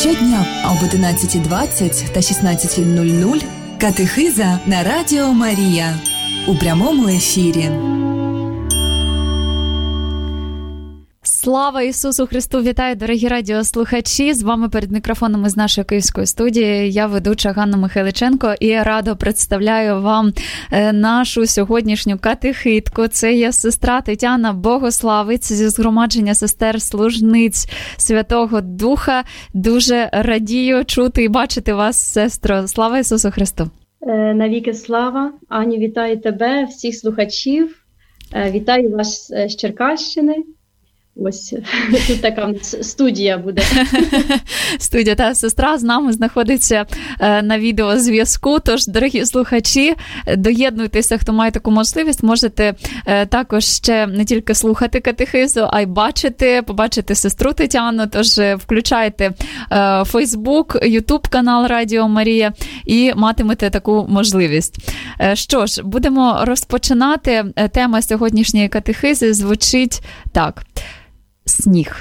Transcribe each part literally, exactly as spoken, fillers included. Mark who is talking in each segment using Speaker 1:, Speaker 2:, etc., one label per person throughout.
Speaker 1: Щодня об одинадцятій двадцять та шістнадцятій нуль нуль катехиза на Радіо Марія у прямому ефірі.
Speaker 2: Слава Ісусу Христу! Вітаю, дорогі радіослухачі! З вами перед мікрофоном із нашої київської студії я ведуча Ганна Михайличенко і радо представляю вам нашу сьогоднішню катехитку. Це є сестра Тетяна Богославець зі згромадження сестер-служниць Святого Духа. Дуже радію чути і бачити вас, сестро. Слава Ісусу Христу!
Speaker 3: Навіки слава! Аню, вітаю тебе, всіх слухачів. Вітаю вас з Черкащини. Ось тут така студія буде.
Speaker 2: Студія, та сестра з нами знаходиться на відеозв'язку, тож, дорогі слухачі, доєднуйтеся, хто має таку можливість, можете також ще не тільки слухати катехизу, а й бачити, побачити сестру Тетяну, тож включайте Фейсбук, Ютуб канал Радіо Марія і матимете таку можливість. Що ж, будемо розпочинати. Тема сьогоднішньої катехизи звучить так. Сніг.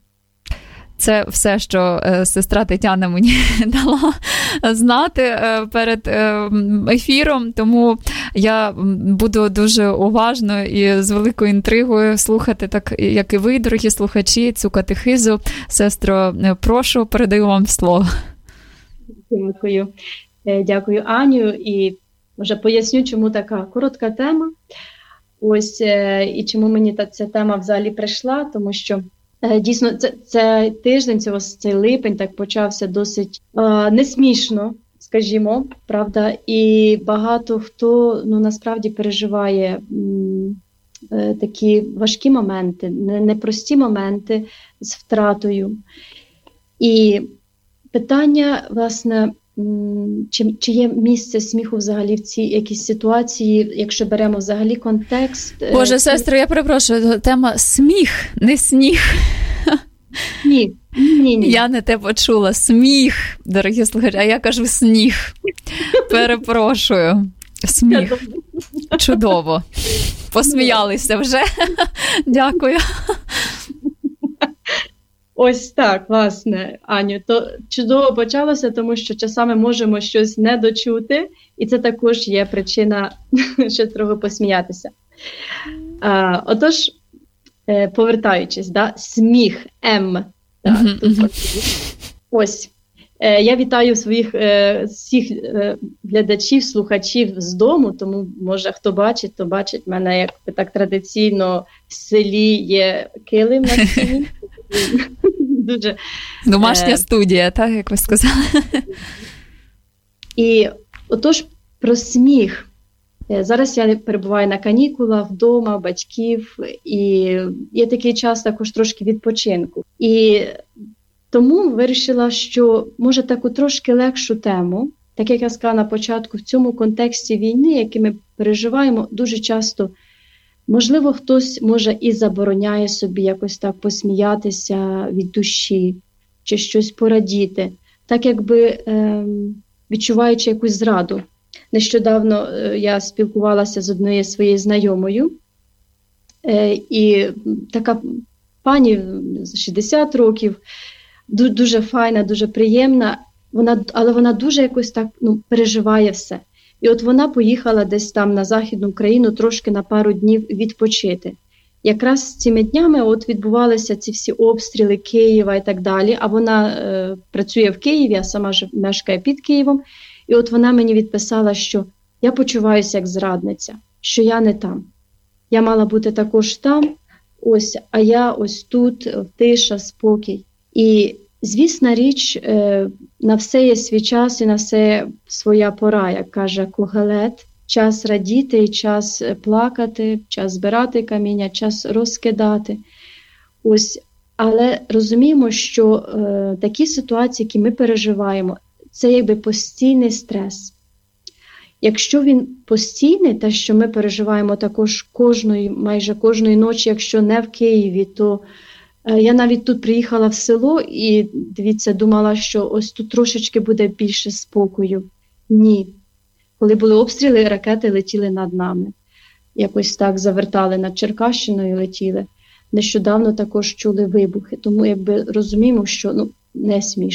Speaker 2: Це все, що е, сестра Тетяна мені дала знати е, перед е, ефіром, тому я буду дуже уважно і з великою інтригою слухати, так як і ви, дорогі слухачі, цю катехизу. Сестро, прошу, передаю вам слово.
Speaker 3: Дякую. Дякую, Аню, і вже поясню, чому така коротка тема. Ось, і чому мені та, ця тема взагалі прийшла, тому що е, дійсно це, це тиждень, цього, цей липень так почався досить е, несмішно, скажімо, правда, і багато хто, ну, насправді переживає м, е, такі важкі моменти, непрості моменти з втратою. І питання, власне, Чи, чи є місце сміху взагалі в цій якійсь ситуації, якщо беремо взагалі контекст?
Speaker 2: Боже, сестро, я перепрошую, тема сміх, не сніг.
Speaker 3: Ні, ні, ні.
Speaker 2: Я не те почула. Сміх, дорогі слухачі, а я кажу сніг. Перепрошую. Сміх. Чудово. Посміялися вже. Дякую.
Speaker 3: Ось так, власне, Аню, то чудово почалося, тому що часами можемо щось не дочути, і це також є причина, щоб трохи посміятися. А, отож, повертаючись, да, сміх, М. Да, mm-hmm. тут, ось, я вітаю своїх всіх глядачів, слухачів з дому, тому, може, хто бачить, то бачить мене, як так традиційно в селі є килим на стіні. Дуже
Speaker 2: домашня е... студія, так, як ви сказали.
Speaker 3: І отож про сміх. Зараз я перебуваю на канікулах, вдома, батьків, і є такий час також трошки відпочинку. І тому вирішила, що може таку трошки легшу тему, так як я сказала на початку, в цьому контексті війни, який ми переживаємо, дуже часто можливо, хтось, може, і забороняє собі якось так посміятися від душі, чи щось порадіти, так якби е, відчуваючи якусь зраду. Нещодавно е, я спілкувалася з однією своєю знайомою, е, і така пані з шістдесят років, ду- дуже файна, дуже приємна, вона, але вона дуже якось так, ну, переживає все. І от вона поїхала десь там на Західну Україну трошки на пару днів відпочити. Якраз цими днями от відбувалися ці всі обстріли Києва і так далі, а вона е, працює в Києві, а сама ж мешкає під Києвом. І от вона мені відписала, що я почуваюся як зрадниця, що я не там. Я мала бути також там, ось, а я ось тут, тиша, спокій. І звісна річ, на все є свій час і на все своя пора, як каже Когелет. Час радіти і час плакати, час збирати каміння, час розкидати. Ось, але розуміємо, що е, такі ситуації, які ми переживаємо, це якби постійний стрес. Якщо він постійний, те, що ми переживаємо також кожної, майже кожної ночі, якщо не в Києві, то я навіть тут приїхала в село і, дивіться, думала, що ось тут трошечки буде більше спокою. Ні. Коли були обстріли, ракети летіли над нами. Якось так завертали над Черкащиною, летіли. Нещодавно також чули вибухи. Тому якби розуміємо, що ну, не смішно.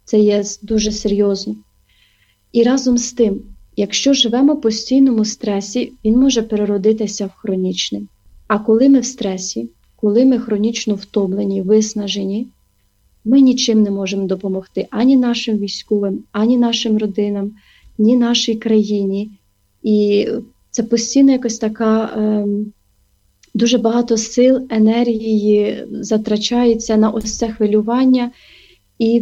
Speaker 3: це є дуже серйозно. І разом з тим, якщо живемо в постійному стресі, він може переродитися в хронічний. А коли ми в стресі, коли ми хронічно втомлені, виснажені, ми нічим не можемо допомогти ані нашим військовим, ані нашим родинам, ні нашій країні. І це постійно якось така, е, дуже багато сил, енергії затрачається на ось це хвилювання і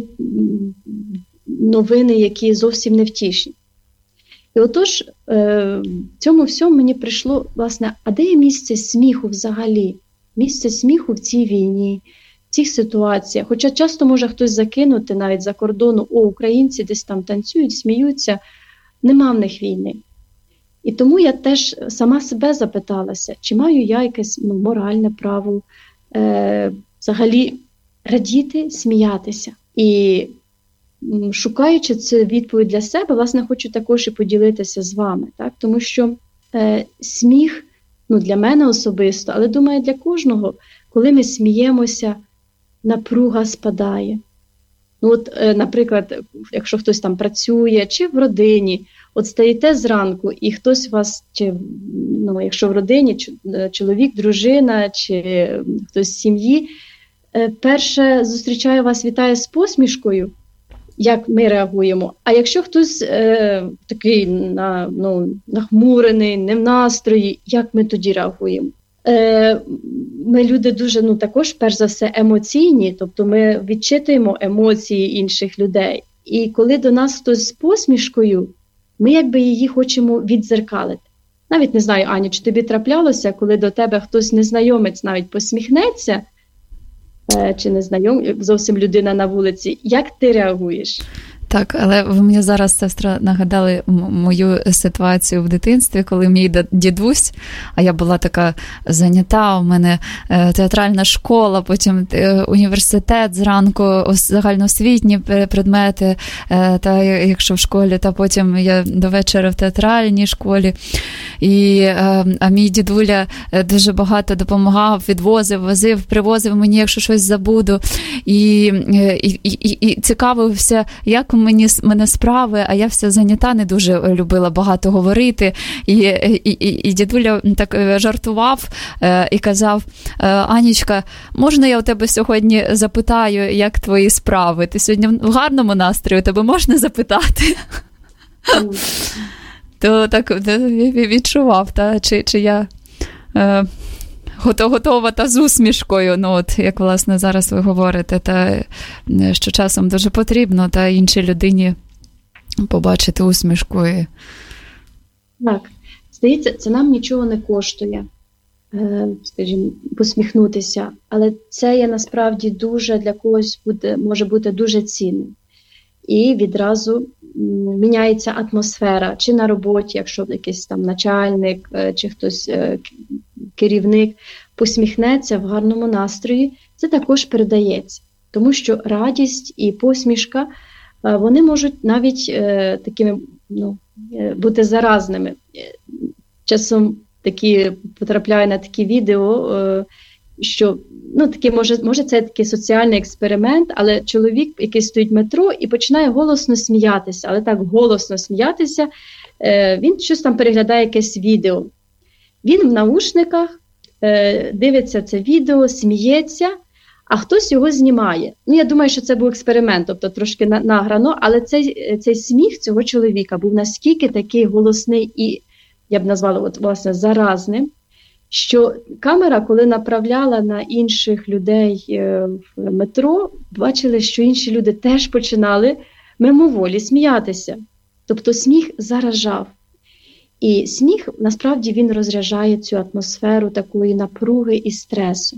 Speaker 3: новини, які зовсім не втішні. І отож, в цьому всьому мені прийшло, власне, а де є місце сміху взагалі? Місце сміху в цій війні, в цих ситуаціях. Хоча часто може хтось закинути навіть за кордону, о, українці десь там танцюють, сміються, нема в них війни. І тому я теж сама себе запиталася, чи маю я якесь ну, моральне право е, взагалі радіти, сміятися. І шукаючи цю відповідь для себе, власне, хочу також і поділитися з вами. Так? Тому що е, сміх, ну, для мене особисто, але, думаю, для кожного, коли ми сміємося, напруга спадає. Ну, от, е, наприклад, якщо хтось там працює, чи в родині, от стаєте зранку, і хтось вас, чи, ну, якщо в родині, чоловік, дружина, чи хтось з сім'ї, е, перше зустрічає вас, вітає з посмішкою, як ми реагуємо. А якщо хтось е, такий на, ну, нахмурений, не в настрої, як ми тоді реагуємо? Е, ми люди дуже, ну, також, перш за все, емоційні, тобто ми відчитуємо емоції інших людей. І коли до нас хтось з посмішкою, ми якби її хочемо віддзеркалити. Навіть не знаю, Аню, чи тобі траплялося, коли до тебе хтось незнайомець навіть посміхнеться, чи незнайом, зовсім людина на вулиці, як ти реагуєш?
Speaker 2: Так, але ви мені зараз, сестра, нагадали мою ситуацію в дитинстві, коли мій дідусь, а я була така зайнята, у мене театральна школа, потім університет зранку, загальноосвітні предмети, та якщо в школі, та потім я до вечора в театральній школі. І, а мій дідуля дуже багато допомагав, відвозив, возив, привозив мені, якщо щось забуду. І, і, і, і цікавився, як мені, мене справи, а я вся зайнята, не дуже любила багато говорити. І, і, і, і дідуля так жартував і казав: Анічка, можна я у тебе сьогодні запитаю, як твої справи? Ти сьогодні в гарному настрої, тебе можна запитати? То так відчував, та, чи, чи я е, готова та з усмішкою, ну от як, власне, зараз ви говорите, та що часом дуже потрібно та іншій людині побачити усмішку. І...
Speaker 3: Так, здається, це нам нічого не коштує, е, скажімо, посміхнутися, але це є насправді дуже, для когось буде, може бути дуже цінним. І відразу міняється атмосфера, чи на роботі, якщо якийсь там начальник, чи хтось керівник посміхнеться в гарному настрої, це також передається. Тому що радість і посмішка, вони можуть навіть такими, ну, бути заразними. Часом такі потрапляю на такі відео, що, ну, такі, може, може це такий соціальний експеримент, але чоловік, який стоїть в метро і починає голосно сміятися, але так голосно сміятися, е, він щось там переглядає, якесь відео. Він в наушниках е, дивиться це відео, сміється, а хтось його знімає. Ну, я думаю, що це був експеримент, тобто трошки награно, але цей, цей сміх цього чоловіка був наскільки такий голосний і, я б назвала, от, власне, заразним, що камера, коли направляла на інших людей в метро, бачили, що інші люди теж починали мимоволі сміятися. Тобто сміх заражав. І сміх, насправді, він розряджає цю атмосферу такої напруги і стресу.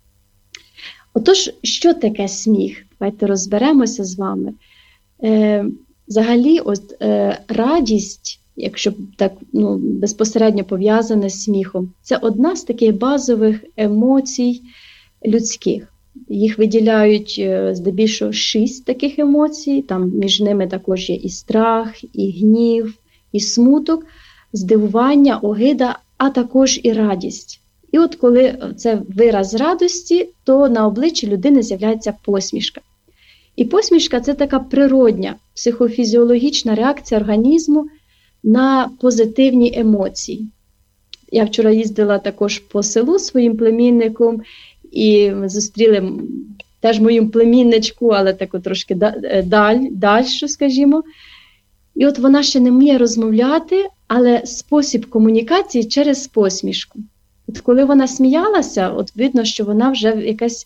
Speaker 3: Отож, що таке сміх? Давайте розберемося з вами. Е, взагалі, от, е, радість, якщо так, ну, безпосередньо пов'язане з сміхом, це одна з таких базових емоцій людських. Їх виділяють здебільшого шість таких емоцій, там між ними також є і страх, і гнів, і смуток, здивування, огида, а також і радість. І от коли це вираз радості, то на обличчі людини з'являється посмішка. І посмішка – це така природня, психофізіологічна реакція організму на позитивні емоції. Я вчора їздила також по селу своїм племінником, і ми зустріли теж мою племінничку, але таку трошки даль, дальшу, скажімо. І от вона ще не вміє розмовляти, але спосіб комунікації через посмішку. От коли вона сміялася, от видно, що вона вже якась,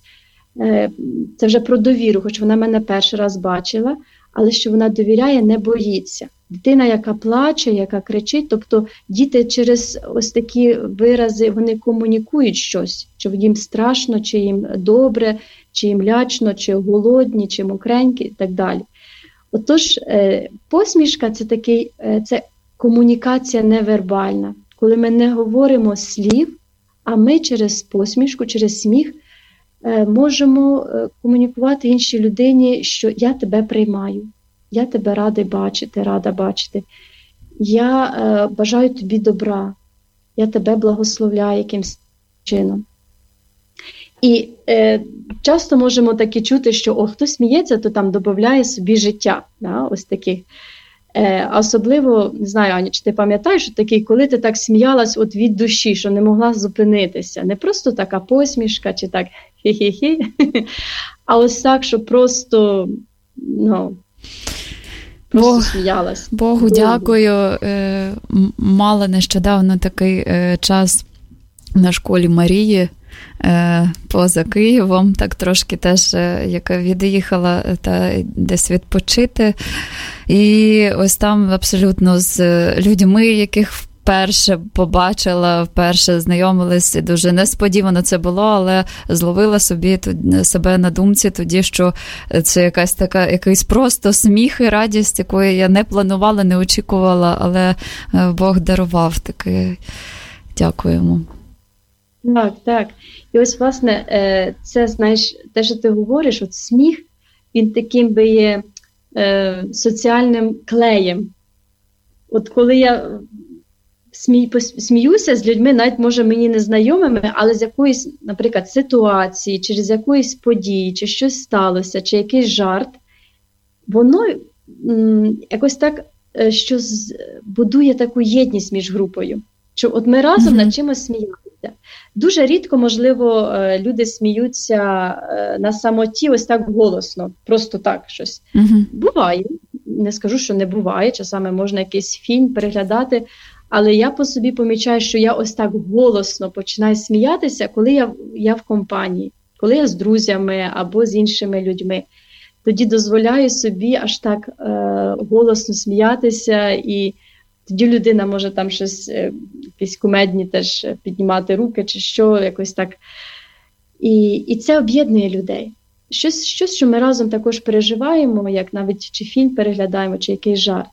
Speaker 3: це вже про довіру, хоч вона мене перший раз бачила, але що вона довіряє, не боїться. Дитина, яка плаче, яка кричить, тобто діти через ось такі вирази, вони комунікують щось, чи їм страшно, чи їм добре, чи їм лячно, чи голодні, чи мокренькі і так далі. Отож, посмішка – це такий, це комунікація невербальна, коли ми не говоримо слів, а ми через посмішку, через сміх можемо комунікувати іншій людині, що я тебе приймаю, я тебе радий бачити, рада бачити, я е, бажаю тобі добра, я тебе благословляю якимось чином. І е, часто можемо таки чути, що о, хто сміється, то там додає собі життя. Да? Ось таких. Е, особливо, не знаю, Аня, чи ти пам'ятаєш, що такий, коли ти так сміялась от від душі, що не могла зупинитися. Не просто така посмішка, чи так хі-хі-хі, а ось так, що просто, ну, просто
Speaker 2: Бог,
Speaker 3: сміялась.
Speaker 2: Богу
Speaker 3: Богу
Speaker 2: дякую. Е, мала нещодавно такий е, час на школі Марії е, поза Києвом, так трошки теж, е, яка від'їхала та десь відпочити. І ось там абсолютно з людьми, яких вперше побачила, вперше знайомилась, дуже несподівано це було, але зловила собі себе на думці тоді, що це якась така, якийсь просто сміх і радість, якої я не планувала, не очікувала, але Бог дарував таке. Дякуємо.
Speaker 3: Так, так. І ось, власне, це, знаєш, те, що ти говориш, от сміх, він таким би є е, соціальним клеєм. От коли я смій, сміюся з людьми, навіть, може, мені незнайомими, але з якоїсь, наприклад, ситуації, чи з якоїсь події, чи щось сталося, чи якийсь жарт, воно м, якось так, що з, будує таку єдність між групою. Що от ми разом mm-hmm. над чимось сміялися. Дуже рідко, можливо, люди сміються на самоті ось так голосно, просто так щось. Mm-hmm. Буває, не скажу, що не буває, часами можна якийсь фільм переглядати, але я по собі помічаю, що я ось так голосно починаю сміятися, коли я, я в компанії, коли я з друзями або з іншими людьми. Тоді дозволяю собі аж так е, голосно сміятися, і тоді людина може там щось, е, якісь кумедні теж піднімати руки чи що, якось так. І, і це об'єднує людей. Щось, щось, що ми разом також переживаємо, як навіть чи фільм переглядаємо, чи якийсь жарт.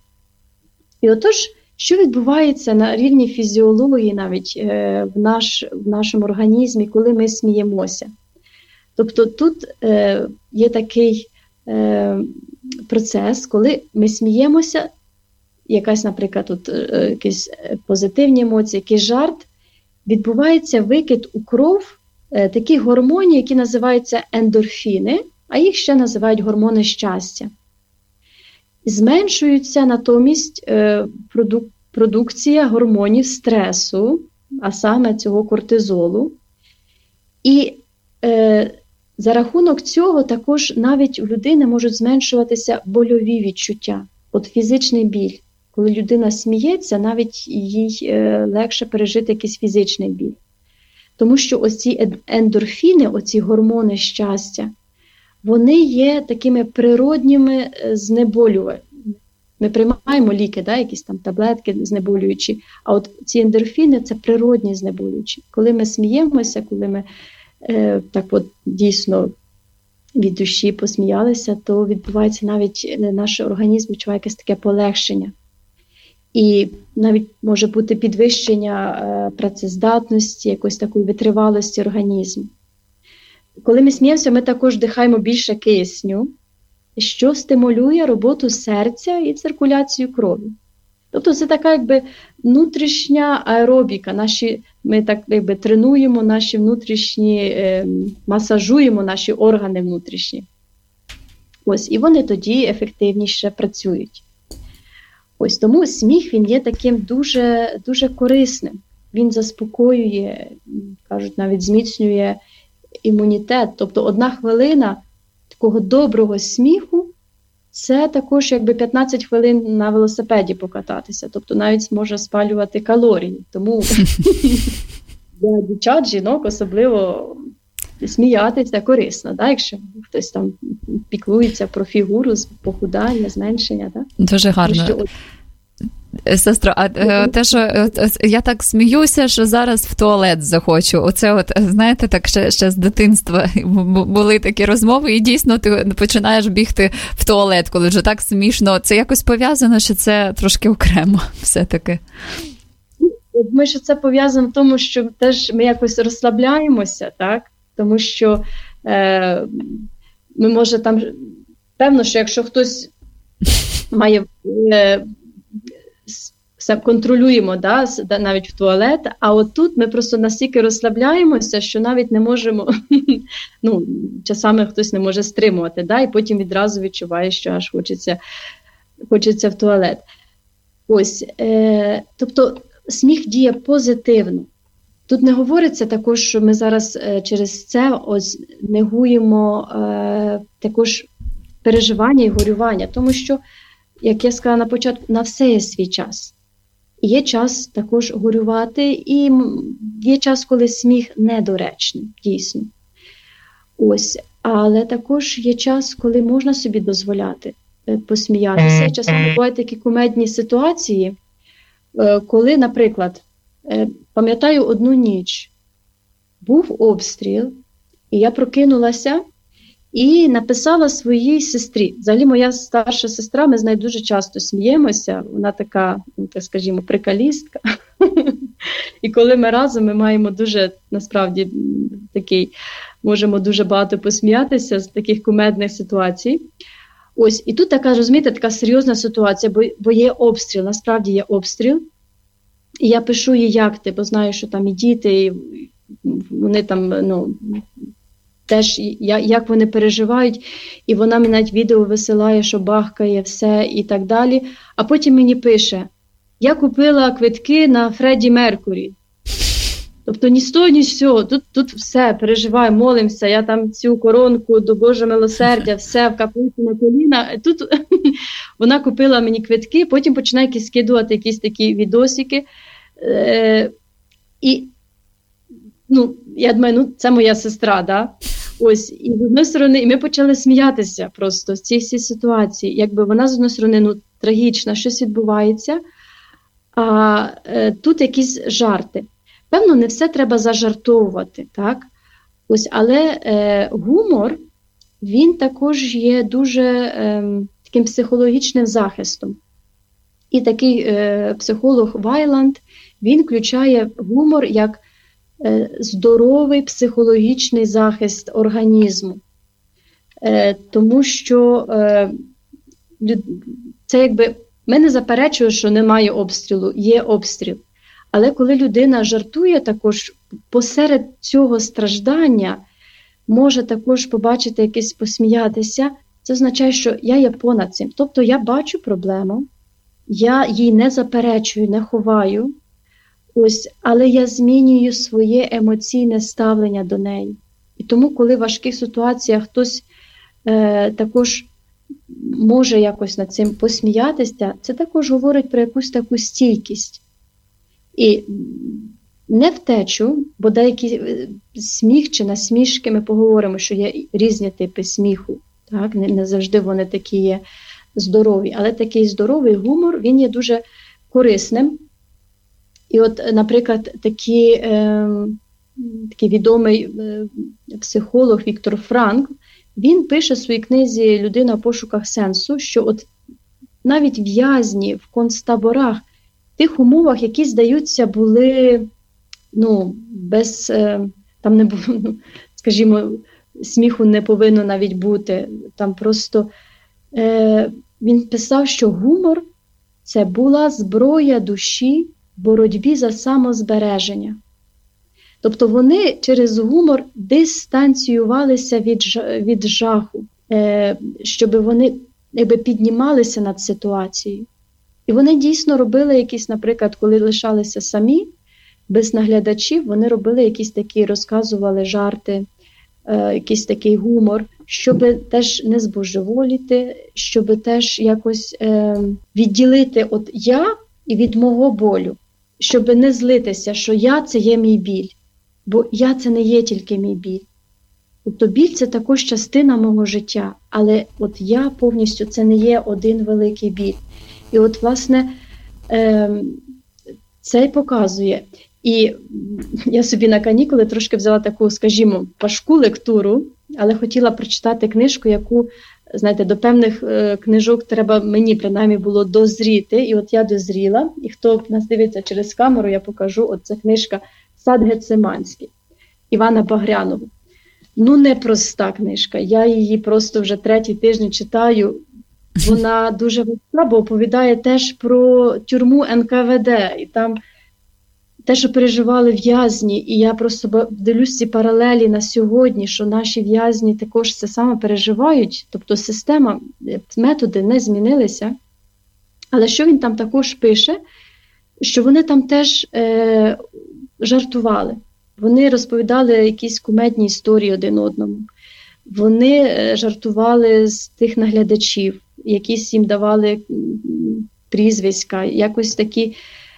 Speaker 3: І отож, що відбувається на рівні фізіології навіть е, в, наш, в нашому організмі, коли ми сміємося? Тобто тут е, є такий е, процес, коли ми сміємося, якась, наприклад, тут, е, якісь позитивні емоції, якийсь жарт, відбувається викид у кров е, таких гормонів, які називаються ендорфіни, а їх ще називають гормони щастя. Зменшується натомість е, продук, продукція гормонів стресу, а саме цього кортизолу. І е, за рахунок цього також навіть у людини можуть зменшуватися больові відчуття. От фізичний біль. Коли людина сміється, навіть їй е, легше пережити якийсь фізичний біль. Тому що ось ці ендорфіни, оці гормони щастя, вони є такими природніми знеболюваннями. Ми приймаємо ліки, да, якісь там таблетки знеболюючі, а от ці ендорфіни – це природні знеболюючі. Коли ми сміємося, коли ми е, так от дійсно від душі посміялися, то відбувається навіть наш організм відчуває якесь таке полегшення. І навіть може бути підвищення е, працездатності, якоїсь такої витривалості організму. Коли ми сміємося, ми також вдихаємо більше кисню, що стимулює роботу серця і циркуляцію крові. Тобто це така якби внутрішня аеробіка. Наші, ми так якби тренуємо наші внутрішні, е, масажуємо наші органи внутрішні. Ось, і вони тоді ефективніше працюють. Ось тому сміх, він є таким дуже, дуже корисним. Він заспокоює, кажуть, навіть зміцнює імунітет. Тобто одна хвилина такого доброго сміху – це також якби п'ятнадцять хвилин на велосипеді покататися. Тобто навіть може спалювати калорії. Тому для дівчат, жінок особливо сміятися корисно, да? Якщо хтось там піклується про фігуру, похудання, зменшення. Да?
Speaker 2: Дуже гарно. Що... Сестро, а те, що я так сміюся, що зараз в туалет захочу. Оце от, знаєте, так ще, ще з дитинства були такі розмови, і дійсно ти починаєш бігти в туалет, коли вже так смішно. Це якось пов'язано, що це трошки окремо все-таки?
Speaker 3: Ми що це пов'язано в тому, що теж ми якось розслабляємося, так? Тому що е, ми, може, там, певно, що якщо хтось має, е, контролюємо, да, навіть в туалет, а от тут ми просто настільки розслабляємося, що навіть не можемо, ну, часами хтось не може стримувати, да, і потім відразу відчуває, що аж хочеться, хочеться в туалет. Ось, е, тобто сміх діє позитивно. Тут не говориться також, що ми зараз е, через це ось негуємо е, також переживання і горювання, тому що, як я сказала на початку, на все є свій час. І є час також горювати, і є час, коли сміх недоречний, дійсно. Ось, але також є час, коли можна собі дозволяти е, посміятися. Часом бувають такі кумедні ситуації, е, коли, наприклад, пам'ятаю одну ніч, був обстріл, і я прокинулася і написала своїй сестрі. Взагалі моя старша сестра, ми з нею дуже часто сміємося, вона така, ну, так скажімо, приколістка. І коли ми разом, ми маємо дуже, насправді, такий, можемо дуже багато посміятися з таких кумедних ситуацій. Ось, і тут така, розумієте, така серйозна ситуація, бо, бо є обстріл, насправді є обстріл. І я пишу їй, як ти, бо знаю, що там і діти, і вони там, ну, теж, як вони переживають, і вона мені навіть відео висилає, що бахкає все і так далі. А потім мені пише, я купила квитки на Фредді Меркурі. Тобто ні з того, ні з цього, тут, тут все, переживаю, молимося, я там цю коронку до Божого милосердя, все, в каплиці на коліна. Тут вона купила мені квитки, потім починає якісь скидувати якісь такі відосики. Е, і, ну, я думаю, ну, це моя сестра, да? Ось, і з одної сторони, і ми почали сміятися просто з цієї всі ситуації. Якби вона, з одної сторони, ну, трагічна, щось відбувається, а е, тут якісь жарти. Певно, не все треба зажартовувати, так? Ось, але е, гумор, він також є дуже е, таким психологічним захистом. І такий е, психолог Вайланд, він включає гумор як е, здоровий психологічний захист організму. Е, тому що е, це якби, ми не заперечуємо, що немає обстрілу, є обстріл. Але коли людина жартує також, посеред цього страждання, може також побачити якесь посміятися, це означає, що я є понад цим. Тобто я бачу проблему, я її не заперечую, не ховаю, ось, але я змінюю своє емоційне ставлення до неї. І тому, коли в важких ситуаціях хтось е, також може якось над цим посміятися, це також говорить про якусь таку стійкість. І не втечу, бо деякі сміх чи насмішки, ми поговоримо, що є різні типи сміху, так? Не, не завжди вони такі є здорові, але такий здоровий гумор, він є дуже корисним. І от, наприклад, такі, е, такий відомий е, психолог Віктор Франкл, він пише в своїй книзі «Людина в пошуках сенсу», що от навіть в'язні в концтаборах, в тих умовах, які, здаються, були, ну, без, е, там не було, ну, скажімо, сміху не повинно навіть бути. Там просто е, він писав, що гумор – це була зброя душі в боротьбі за самозбереження. Тобто вони через гумор дистанціювалися від, від жаху. щоб вони якби піднімалися над ситуацією. І вони дійсно робили якісь, наприклад, коли лишалися самі, без наглядачів, вони робили якісь такі, розказували жарти, е, якийсь такий гумор, щоб теж не збожеволіти, щоб теж якось е, відділити от я і від мого болю, щоб не злитися, що я – це є мій біль, бо я – це не є тільки мій біль. Тобто біль – це також частина мого життя, але от я повністю – це не є один великий біль. І от, власне, е, це й показує. І я собі на канікули трошки взяла таку, скажімо, важку лектуру, але хотіла прочитати книжку, яку, знаєте, до певних е, книжок треба мені, принаймні, було дозріти. І от я дозріла, і хто нас дивиться через камеру, я покажу, от ця книжка «Сад Гециманський» Івана Багрянова. Ну, непроста книжка. Я її просто вже третій тиждень читаю. Вона дуже важка, бо оповідає теж про тюрму ен ка ве де. І там те, що переживали в'язні. І я просто дивлюсь ці паралелі на сьогодні, що наші в'язні також це саме переживають. Тобто система, методи не змінилися. Але що він там також пише? Що вони там теж е, жартували. Вони розповідали якісь кумедні історії один одному. Вони жартували з тих наглядачів, якісь їм давали прізвиська, якось такі.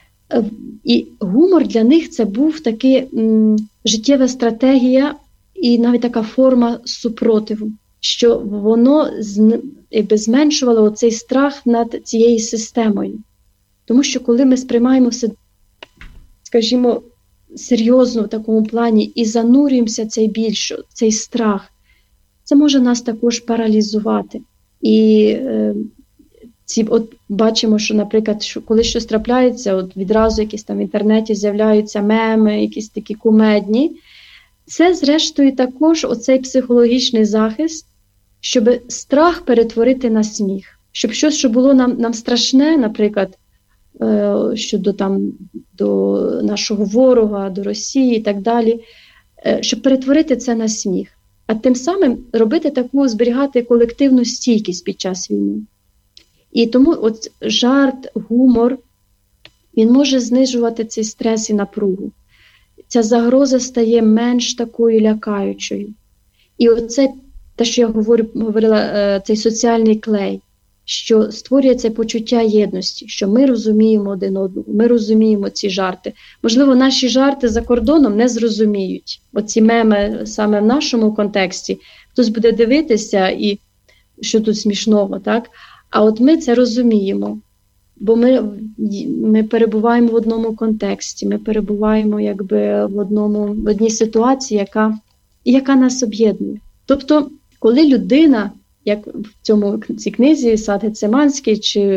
Speaker 3: І гумор для них це був таки м, життєва стратегія і навіть така форма супротиву, що воно якби зменшувало оцей страх над цією системою. Тому що коли ми сприймаємо все, скажімо, серйозно в такому плані і занурюємося в цей біль, цей страх, це може нас також паралізувати. І е, ці, от бачимо, що, наприклад, що коли щось трапляється, от відразу якісь там в інтернеті з'являються меми, якісь такі кумедні. Це, зрештою, також оцей психологічний захист, щоб страх перетворити на сміх. Щоб щось, що було нам, нам страшне, наприклад, е, щодо там, до нашого ворога, до Росії і так далі, е, щоб перетворити це на сміх. А тим самим робити таку, зберігати колективну стійкість під час війни. І тому от жарт, гумор, він може знижувати цей стрес і напругу. Ця загроза стає менш такою лякаючою. І оце, те, що я говорю, говорила, цей соціальний клей, що створює це почуття єдності, що ми розуміємо один одного, ми розуміємо ці жарти. Можливо, наші жарти за кордоном не зрозуміють. Оці меми саме в нашому контексті. Хтось буде дивитися, і що тут смішного, так? А от ми це розуміємо, бо ми, ми перебуваємо в одному контексті, ми перебуваємо якби в, одному, в одній ситуації, яка, яка нас об'єднує. Тобто, коли людина, як в цьому в цій книзі «Сад Гециманський» чи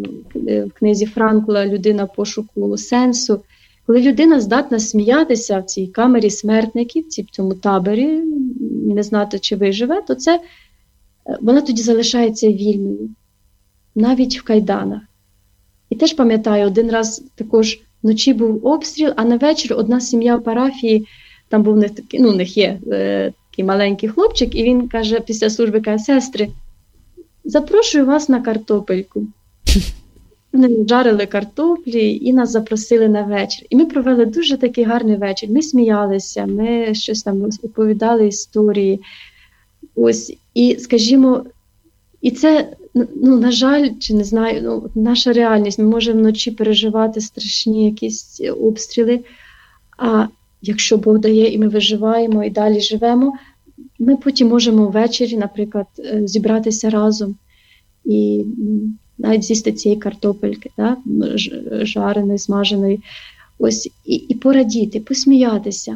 Speaker 3: в книзі Франкла «Людина пошуку сенсу», коли людина здатна сміятися в цій камері смертників, в цьому таборі, не знати, чи виживе, то це, вона тоді залишається вільною, навіть в кайданах. І теж пам'ятаю, один раз також вночі був обстріл, а на вечір одна сім'я в парафії, там був у них, ну, у них є е, такий маленький хлопчик, і він каже, після служби каже: сестри, запрошую вас на картопельку. Вони жарили картоплі і нас запросили на вечір. І ми провели дуже такий гарний вечір. Ми сміялися, ми щось там оповідали історії. Ось, і, скажімо, і це, ну, на жаль, чи не знаю, ну, наша реальність. Ми можемо вночі переживати страшні якісь обстріли, а якщо Бог дає і ми виживаємо і далі живемо, ми потім можемо ввечері, наприклад, зібратися разом і навіть з'їсти цієї картопельки, так? Жареної, смаженої, ось, і, і порадіти, посміятися.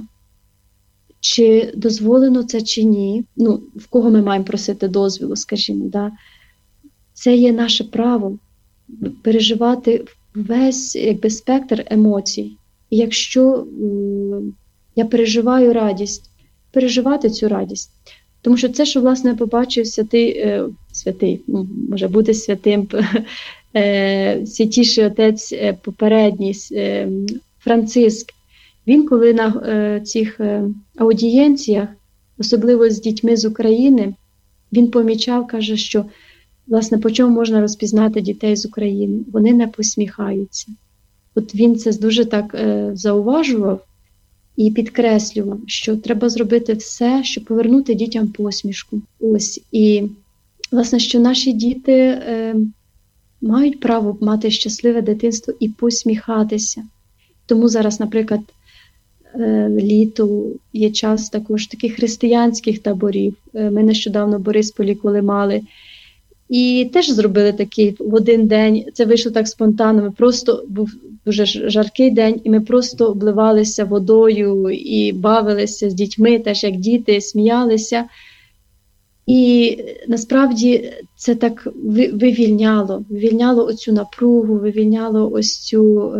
Speaker 3: Чи дозволено це, чи ні, ну, в кого ми маємо просити дозволу, скажімо, да? Це є наше право переживати весь, якби, спектр емоцій. І якщо м, я переживаю радість, переживати цю радість. Тому що це, що, власне, побачив святий, е, святий, ну, може бути святим, е, святіший отець е, попередній, е, Франциск, він, коли на е, цих е, аудієнціях, особливо з дітьми з України, він помічав, каже, що, власне, по чому можна розпізнати дітей з України? Вони не посміхаються. От він це дуже так е, зауважував і підкреслював, що треба зробити все, щоб повернути дітям посмішку. Ось. І, власне, що наші діти е, мають право мати щасливе дитинство і посміхатися. Тому зараз, наприклад, е, літо є час також таких християнських таборів. Е, ми нещодавно в Борисполі, коли мали, і теж зробили такий в один день, це вийшло так спонтанно, ми просто, був дуже жаркий день, і ми просто обливалися водою і бавилися з дітьми, теж як діти, сміялися. І насправді це так вивільняло, вивільняло оцю напругу, вивільняло ось цю,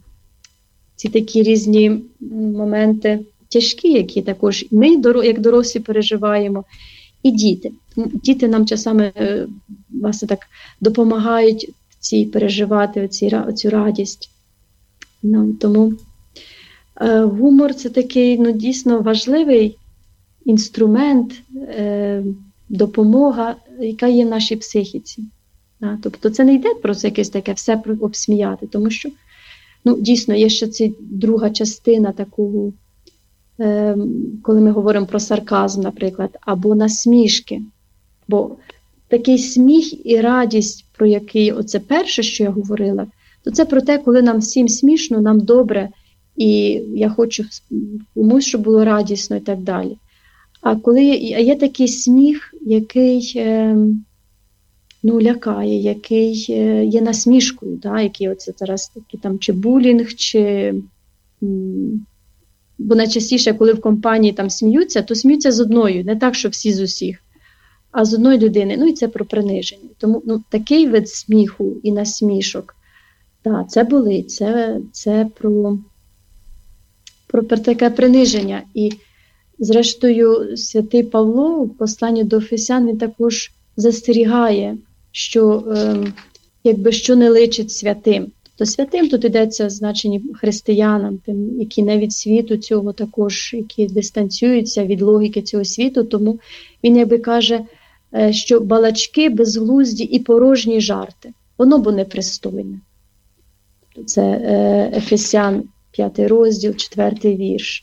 Speaker 3: ці такі різні моменти тяжкі, які також ми, як дорослі, переживаємо, і діти. Діти нам часами, власне, так допомагають ці переживати оці, оцю радість. Ну, тому е, гумор – це такий, ну, дійсно важливий інструмент, е, допомога, яка є в нашій психіці. Да? Тобто це не йде просто якесь таке все обсміяти, тому що, ну, дійсно, є ще ця друга частина такого, е, коли ми говоримо про сарказм, наприклад, або насмішки. Бо такий сміх і радість, про який оце перше, що я говорила, то це про те, коли нам всім смішно, нам добре, і я хочу комусь, щоб було радісно і так далі. А коли є, є такий сміх, який е, ну, лякає, який е, є насмішкою, да, який оце зараз такий там чи булінг, чи... М, бо найчастіше, коли в компанії там сміються, то сміються з одною, не так, що всі з усіх, а з одної людини. Ну і це про приниження. Тому, ну, такий вид сміху і насмішок, так, це болить, це, це про, про, про таке приниження. І, зрештою, святий Павло в посланні до Ефесян, він також застерігає, що, е, якби, що не личить святим. Тобто святим тут йдеться в значенні християнам, тим, які не від світу цього також, які дистанціюються від логіки цього світу, тому він якби каже, що балачки, безглузді і порожні жарти, воно бо непристойне. Це Ефесян, п'ятий розділ, четвертий вірш.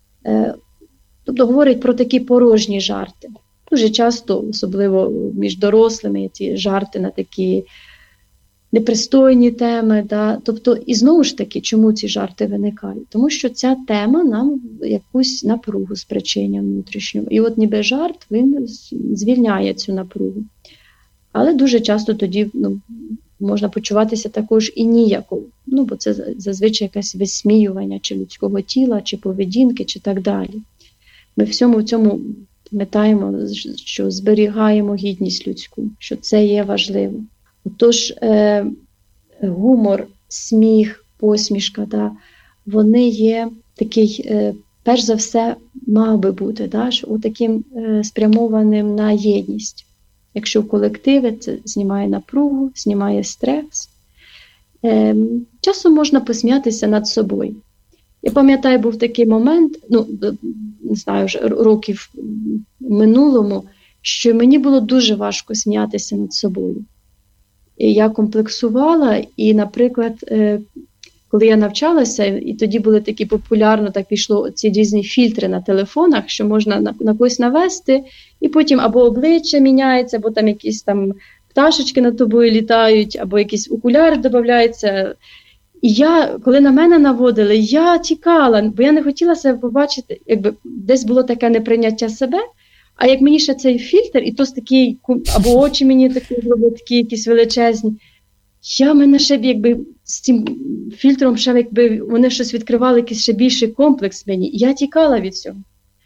Speaker 3: Тобто говорить про такі порожні жарти. Дуже часто, особливо між дорослими, ці жарти на такі непристойні теми. Да? Тобто, і знову ж таки, чому ці жарти виникають? Тому що ця тема нам якусь напругу спричиняє внутрішню. І от ніби жарт, він звільняє цю напругу. Але дуже часто тоді, ну, можна почуватися також і ніяко. Ну, бо це зазвичай якесь висміювання чи людського тіла, чи поведінки, чи так далі. Ми всьому в цьому пам'ятаємо, що зберігаємо гідність людську, що це є важливо. Отож, е, гумор, сміх, посмішка, да, вони є такий, е, перш за все, мав би бути, да, що таким е, спрямованим на єдність. Якщо в колективі, це знімає напругу, знімає стрес. Е, часом можна посміятися над собою. Я пам'ятаю, був такий момент, ну, не знаю, вже років минулому, що мені було дуже важко сміятися над собою. І я комплексувала, і, наприклад, коли я навчалася, і тоді були такі популярно, так пішло ці різні фільтри на телефонах, що можна на, на когось навести, і потім або обличчя міняється, або там якісь там пташечки над тобою літають, або якісь окуляри додаються. І я, коли на мене наводили, я тікала, бо я не хотіла себе побачити, якби десь було таке неприйняття себе, а як мені ще цей фільтр, і то з такий, або очі мені такі зробили, такі якісь величезні, я мене ще б, якби, з цим фільтром ще, якби, вони щось відкривали, якийсь ще більший комплекс мені, і я тікала від цього.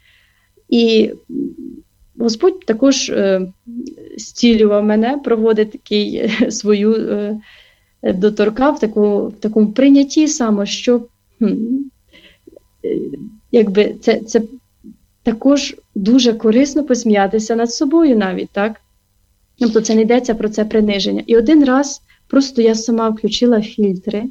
Speaker 3: І Господь також е, зцілював мене, проводить такий е, свою, е, доторкав в таку, в такому прийнятті саме, що хм, е, якби це, це також дуже корисно посміятися над собою навіть, так? Тобто це не йдеться про це приниження. І один раз просто я сама включила фільтри,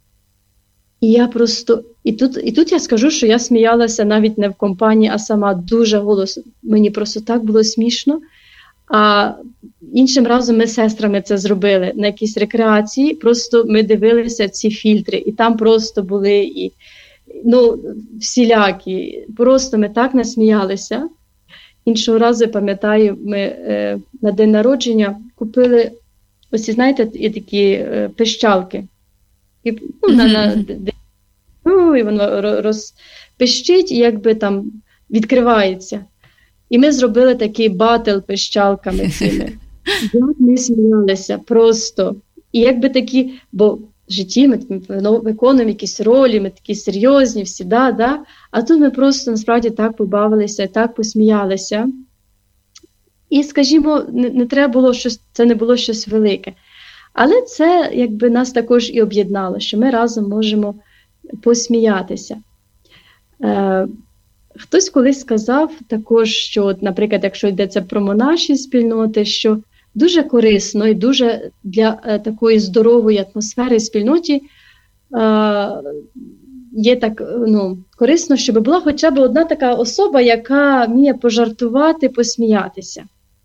Speaker 3: і я просто, і тут, і тут я скажу, що я сміялася навіть не в компанії, а сама дуже голосно. Мені просто так було смішно. А іншим разом ми з сестрами це зробили на якійсь рекреації, просто ми дивилися ці фільтри, і там просто були і, ну, всілякі. Просто ми так насміялися. Іншого разу, пам'ятаю, ми е, на день народження купили, ось, знаєте, є такі е, пищалки. І, ну, на, на, ну, і воно розпищить, і якби там відкривається. І ми зробили такий батл пищалками цими. Як ми сміялися просто. І якби такі, бо в житті ми виконуємо якісь ролі, ми такі серйозні всі, да, да. А тут ми просто насправді так побавилися, так посміялися. І, скажімо, не, не треба було щось, це не було щось велике. Але це якби нас також і об'єднало, що ми разом можемо посміятися. Е, хтось колись сказав також, що, от, наприклад, якщо йдеться про монаші спільноти, що дуже корисно і дуже для е, такої здорової атмосфери в спільноті е, є так, ну, корисно, щоб була хоча б одна така особа, яка вміє пожартувати, посміятися.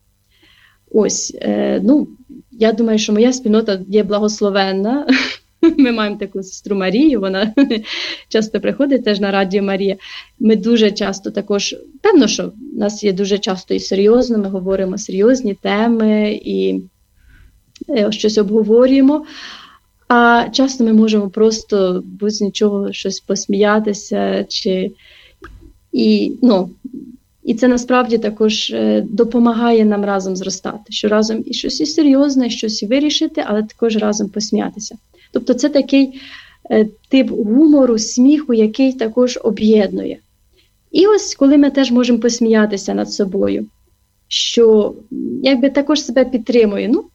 Speaker 3: Ось, е, ну, я думаю, що моя спільнота є благословенна. Ми маємо таку сестру Марію, вона часто приходить теж на Радіо Марія. Ми дуже часто також, певно, що в нас є дуже часто і серйозно, ми говоримо серйозні теми і е, щось обговорюємо. А часто ми можемо просто без нічого щось посміятися. Чи... І, ну, і це насправді також е, допомагає нам разом зростати, що разом і щось і серйозне, і щось і вирішити, але також разом посміятися. Тобто це такий е, тип гумору, сміху, який також об'єднує. І ось коли ми теж можемо посміятися над собою, що якби також себе підтримує, ну,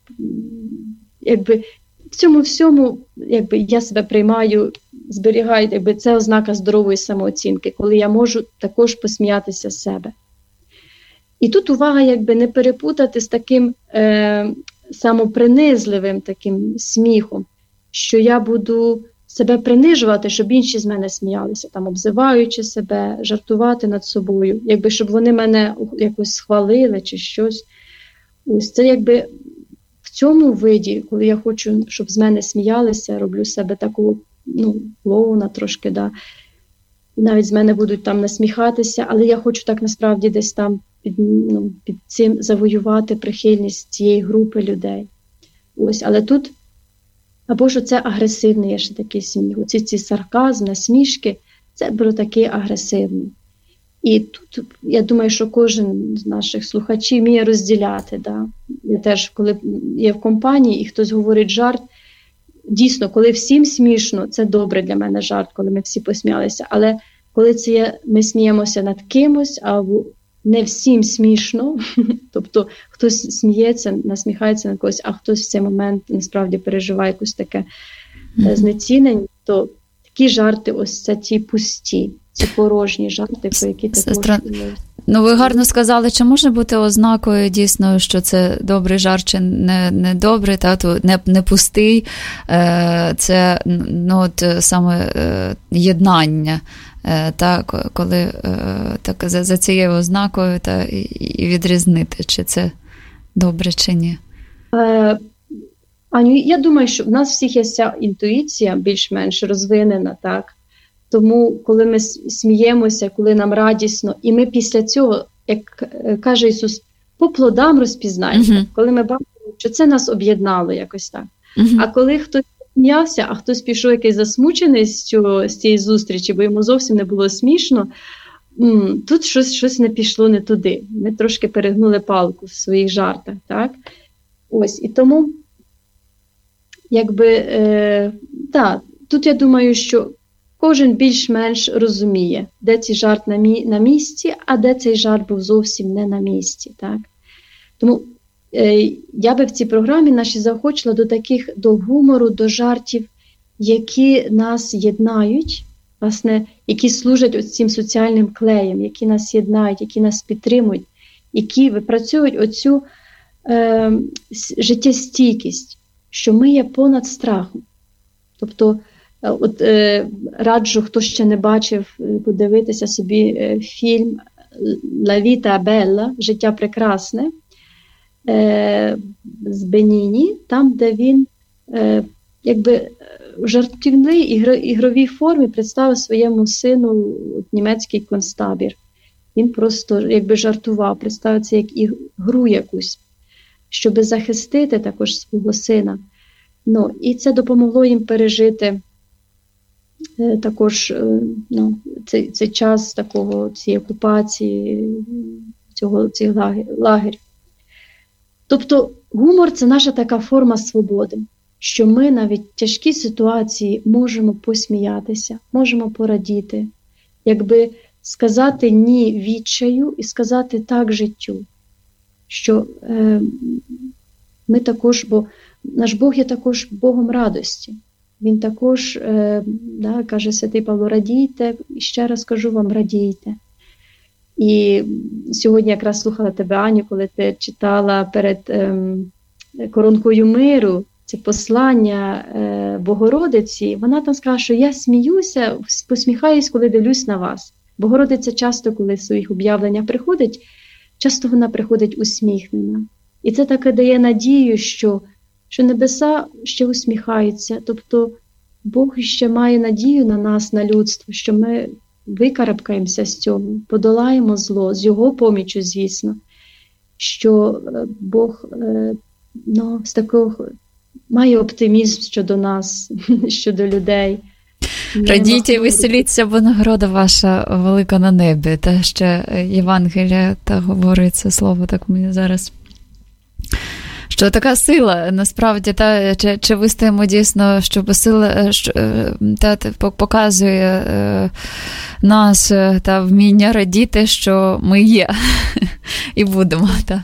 Speaker 3: якби в цьому всьому якби я себе приймаю, зберігаю, якби це ознака здорової самооцінки, коли я можу також посміятися з себе. І тут увага якби не перепутати з таким е, самопринизливим таким сміхом, що я буду себе принижувати, щоб інші з мене сміялися, там, обзиваючи себе, жартувати над собою, якби, щоб вони мене якось схвалили чи щось. Ось це якби в цьому виді, коли я хочу, щоб з мене сміялися, роблю себе таку, ну, клоуна трошки, да. Навіть з мене будуть там насміхатися, але я хочу так насправді десь там під, ну, під цим завоювати прихильність цієї групи людей. Ось, але тут або ж це агресивний є ще такий сміх. Оці ці сарказм, насмішки, це було такий агресивний. І тут, я думаю, що кожен з наших слухачів вміє розділяти. Да? Я теж, коли є в компанії і хтось говорить жарт, дійсно, коли всім смішно, це добре для мене жарт, коли ми всі посміялися. Але коли це є, ми сміємося над кимось, а не всім смішно, тобто хтось сміється, насміхається над когось, а хтось в цей момент насправді переживає якусь таке mm-hmm. знецінення, то такі жарти, ось це ті пусті, ці порожні жарти, про які ти
Speaker 2: Сестра... Ну, ви гарно сказали, чи може бути ознакою дійсно, що це добрий жарт, чи не, не добрий, та, то не, не пустий, це, ну, от, саме єднання. Так, коли так, за, за цією ознакою та, і, і відрізнити, чи це добре, чи ні?
Speaker 3: Е, Аню, я думаю, що в нас всіх є ця інтуїція більш-менш розвинена, так? Тому, коли ми сміємося, коли нам радісно, і ми після цього, як каже Ісус, по плодам розпізнаємо. Uh-huh. Коли ми бачимо, що це нас об'єднало якось так. Uh-huh. А коли хтось сміявся, а хтось пішов якийсь засмучений з, цього, з цієї зустрічі, бо йому зовсім не було смішно, м- тут щось, щось не пішло не туди. Ми трошки перегнули палку в своїх жартах, так? Ось, і тому, якби, е- так, тут я думаю, що кожен більш-менш розуміє, де цей жарт на, мі- на місці, а де цей жарт був зовсім не на місці, так? Тому е- я би в цій програмі наші заохочила до таких, до гумору, до жартів, які нас єднають, власне, які служать ось цим соціальним клеєм, які нас єднають, які нас підтримують, які випрацьовують оцю е- життєстійкість, що ми є понад страхом. Тобто, от е, раджу, хто ще не бачив, подивитися собі е, фільм «La vita è bella», «Життя прекрасне». е, з Беніні, там, де він е, якби в жартівній ігровій формі представив своєму сину німецький концтабір. Він просто якби жартував, представив це як гру якусь, щоб захистити також свого сина. Ну, і це допомогло їм пережити е, також е, ну, цей, цей час такого, цієї окупації, цього, цих лагерів. Тобто гумор – це наша така форма свободи, що ми навіть в тяжкій ситуації можемо посміятися, можемо порадіти, якби сказати ні відчаю і сказати так життю, що е, ми також, бо наш Бог є також Богом радості. Він також, е, да, каже святий Павло, радійте, і ще раз кажу вам, радійте. І сьогодні якраз слухала тебе, Аню, коли ти читала перед е, коронкою миру це послання е, Богородиці, вона там сказала, що я сміюся, посміхаюсь, коли дивлюсь на вас. Богородиця часто, коли в своїх об'явленнях приходить, часто вона приходить усміхнена. І це таке дає надію, що, що небеса ще усміхаються. Тобто Бог ще має надію на нас, на людство, що ми викарабкаємося з цього, подолаємо зло, з його поміччю, звісно, що Бог ну, з такого має оптимізм щодо нас, щодо людей.
Speaker 2: Радійте і веселіться, бо нагорода ваша велика на небі. Та ще Євангелія та говорить це слово, так мені зараз. Що така сила, насправді, та, чи, чи вистоїмо дійсно, щоб сила що, та, показує е, нас та вміння радіти, що ми є і будемо. Та.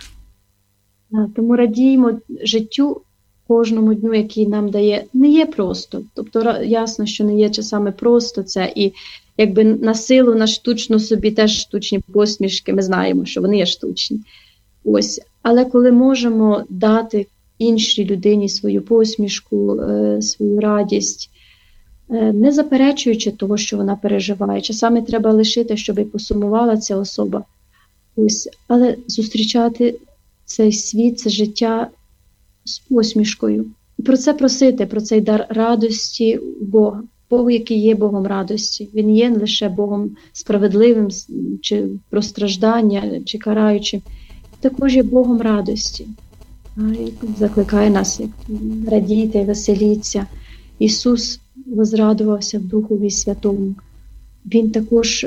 Speaker 3: Тому радіємо життю, кожному дню, який нам дає, не є просто. Тобто ясно, що не є часами просто це. І якби на силу, на штучну собі теж штучні посмішки, ми знаємо, що вони є штучні. Ось. Але коли можемо дати іншій людині свою посмішку, свою радість, не заперечуючи того, що вона переживає, часами треба лишити, щоб і посумувала ця особа. Ось. Але зустрічати цей світ, це життя з посмішкою. І про це просити, про цей дар радості у Бога. Богу, який є Богом радості. Він є не лише Богом справедливим, чи про страждання, чи караючим. Також є Богом радості. І закликає нас, як радійте, веселіться. Ісус возрадувався в Духові Святому. Він також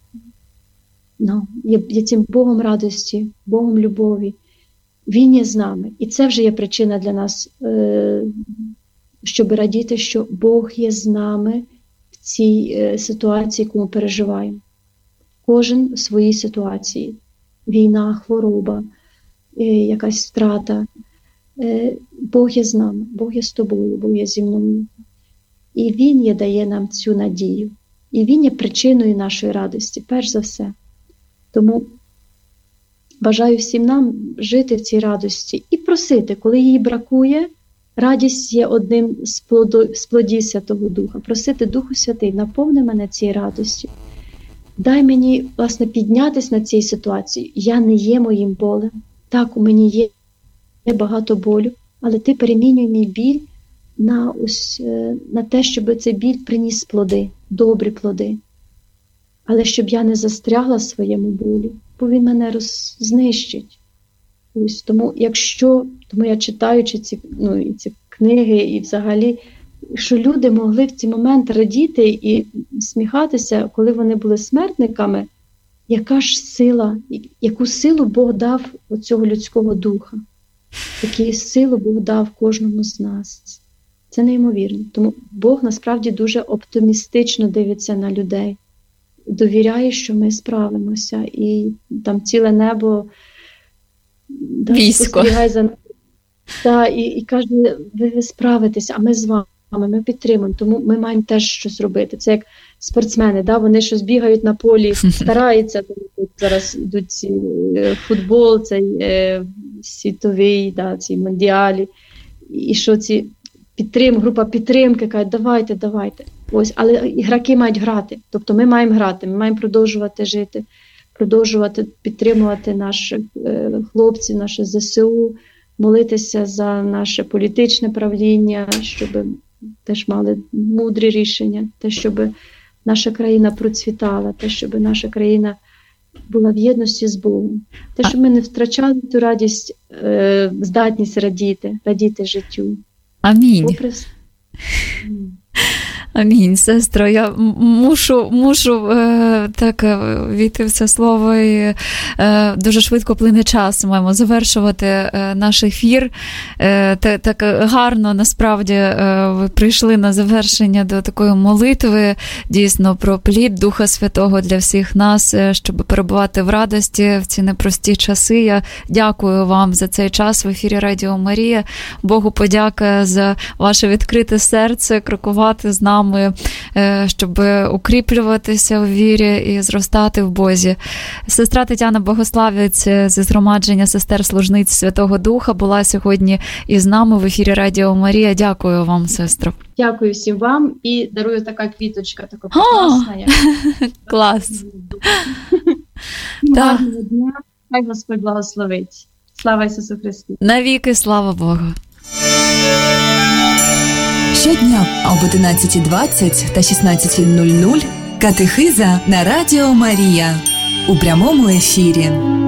Speaker 3: ну, є, є цим Богом радості, Богом любові. Він є з нами. І це вже є причина для нас, щоб радіти, що Бог є з нами в цій ситуації, яку ми переживаємо. Кожен в своїй ситуації. Війна, хвороба, якась втрата. Бог є з нами, Бог є з тобою, Бог є зі мною. І Він є, дає нам цю надію. І Він є причиною нашої радості, перш за все. Тому бажаю всім нам жити в цій радості і просити, коли її бракує, радість є одним з, плоду, з плодів Святого Духа. Просити Духу Святий, наповни мене цією радістю. Дай мені, власне, піднятися на цій ситуації. Я не є моїм болем. Так, у мені є, є багато болю, але ти перемінюй мій біль на, ось, на те, щоб цей біль приніс плоди, добрі плоди. Але щоб я не застрягла в своєму болі, бо він мене роз... знищить. Ось, тому, якщо, тому я читаючи ці, ну, і ці книги, і взагалі, що люди могли в цей момент радіти і сміхатися, коли вони були смертниками, яка ж сила, яку силу Бог дав оцього людського духа, яку силу Бог дав кожному з нас. Це неймовірно. Тому Бог насправді дуже оптимістично дивиться на людей, довіряє, що ми справимося, і там ціле небо спостерігає за нами. Та, і, і каже, ви, ви справитеся, а ми з вами, ми підтримуємо, тому ми маємо теж щось робити. Це як спортсмени, да? Вони щось бігають на полі, стараються, зараз йдуть ці, футбол, цей е, світовий, да, ці мондіалі, і що ці підтрим, група підтримки каже, давайте, давайте. Ось, але ігроки мають грати, тобто ми маємо грати, ми маємо продовжувати жити, продовжувати підтримувати наших хлопців, наше ЗСУ, молитися за наше політичне правління, щоб теж мали мудрі рішення, те, щоб наша країна процвітала, те, щоб наша країна була в єдності з Богом. Те, щоб ми не втрачали ту радість, здатність радіти, радіти життю.
Speaker 2: Амінь. Амінь, сестро, я мушу, мушу е, так війти в це слово, і е, дуже швидко плине час, маємо завершувати е, наш ефір. Е, так, так гарно, насправді, е, ви прийшли на завершення до такої молитви, дійсно, про плід Духа Святого для всіх нас, щоб перебувати в радості в ці непрості часи. Я дякую вам за цей час в ефірі Радіо Марія. Богу подяка за ваше відкрите серце, крокувати з нами, щоб укріплюватися у вірі і зростати в Бозі. Сестра Тетяна Богославець зі згромадження сестер-служниць Святого Духа була сьогодні із нами в ефірі Радіо Марія. Дякую вам, сестро.
Speaker 3: Дякую всім вам і дарую така квіточка, така прекрасна. Як...
Speaker 2: Клас.
Speaker 3: Гарного дня. Хай Господь благословить. Слава Ісусу Христу.
Speaker 2: Навіки слава Богу.
Speaker 1: Щодня об одинадцятій двадцять та шістнадцятій нуль нуль катехиза на Радіо Марія у прямому ефірі.